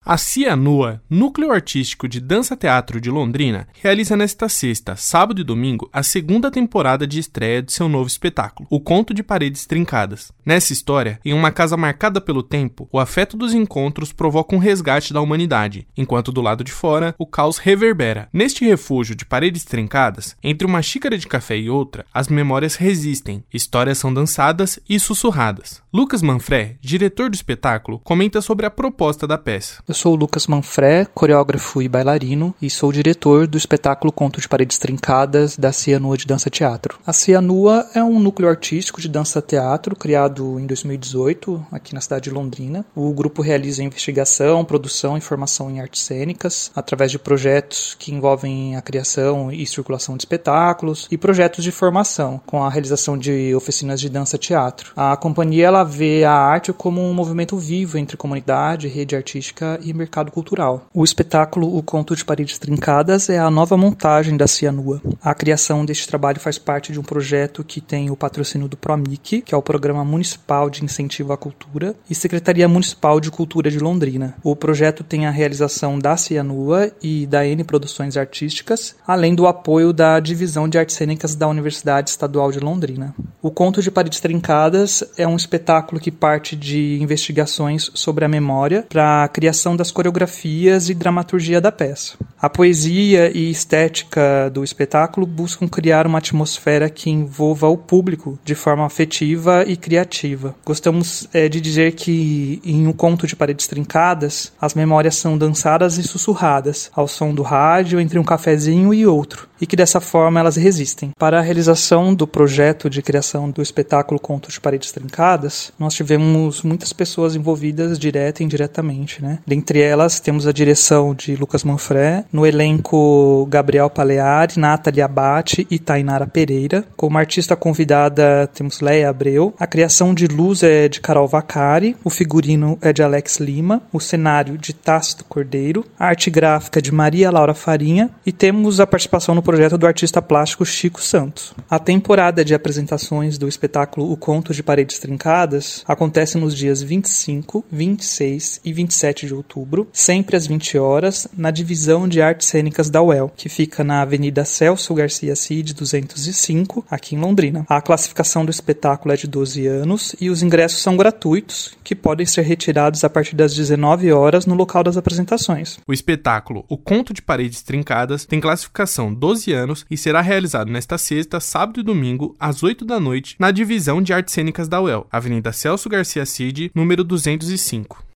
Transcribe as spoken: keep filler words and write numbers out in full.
A Cianua, núcleo artístico de dança-teatro de Londrina, realiza nesta sexta, sábado e domingo a segunda temporada de estreia de seu novo espetáculo, O Conto de Paredes Trincadas. Nessa história, em uma casa marcada pelo tempo, o afeto dos encontros provoca um resgate da humanidade, enquanto do lado de fora, o caos reverbera. Neste refúgio de paredes trincadas, entre uma xícara de café e outra, as memórias resistem, histórias são dançadas e sussurradas. Lucas Manfré, diretor do espetáculo, comenta sobre a proposta da peça. Eu sou o Lucas Manfré, coreógrafo e bailarino, e sou o diretor do espetáculo Conto de Paredes Trincadas da Cianua de Dança Teatro. A Cianua é um núcleo artístico de dança-teatro criado em dois mil e dezoito, aqui na cidade de Londrina. O grupo realiza investigação, produção e formação em artes cênicas, através de projetos que envolvem a criação e circulação de espetáculos, e projetos de formação, com a realização de oficinas de dança-teatro. A companhia ela vê a arte como um movimento vivo entre comunidade, rede artística e mercado cultural. O espetáculo O Conto de Paredes Trincadas é a nova montagem da Cianua. A criação deste trabalho faz parte de um projeto que tem o patrocínio do PROMIC, que é o Programa Municipal de Incentivo à Cultura, e Secretaria Municipal de Cultura de Londrina. O projeto tem a realização da Cianua e da N Produções Artísticas, além do apoio da Divisão de Artes Cênicas da Universidade Estadual de Londrina. O Conto de Paredes Trincadas é um espetáculo que parte de investigações sobre a memória para a criação das coreografias e dramaturgia da peça. A poesia e estética do espetáculo buscam criar uma atmosfera que envolva o público de forma afetiva e criativa. Gostamos é, de dizer que em Um Conto de Paredes Trincadas, as memórias são dançadas e sussurradas, ao som do rádio entre um cafezinho e outro, e que dessa forma elas resistem. Para a realização do projeto de criação do espetáculo Conto de Paredes Trincadas, nós tivemos muitas pessoas envolvidas direta e indiretamente, né? Dentre elas, temos a direção de Lucas Manfré, no elenco Gabriel Paleari, Nathalie Abate e Tainara Pereira. Como artista convidada, temos Leia Abreu. A criação de luz é de Carol Vacari, o figurino é de Alex Lima, o cenário de Tácito Cordeiro, a arte gráfica de Maria Laura Farinha e temos a participação no projeto do artista plástico Chico Santos. A temporada de apresentações do espetáculo O Conto de Paredes Trincadas acontece nos dias vinte e cinco, vinte e seis e vinte e sete de outubro, sempre às vinte horas, na Divisão de Artes Cênicas da U E L, que fica na Avenida Celso Garcia Cid, duzentos e cinco, aqui em Londrina. A classificação do espetáculo é de doze anos e os ingressos são gratuitos, que podem ser retirados a partir das dezenove horas no local das apresentações. O espetáculo O Conto de Paredes Trincadas tem classificação doze anos e será realizado nesta sexta, sábado e domingo, às oito da noite, na Divisão de Artes Cênicas da U E L, Avenida Celso Garcia Cid, número duzentos e cinco.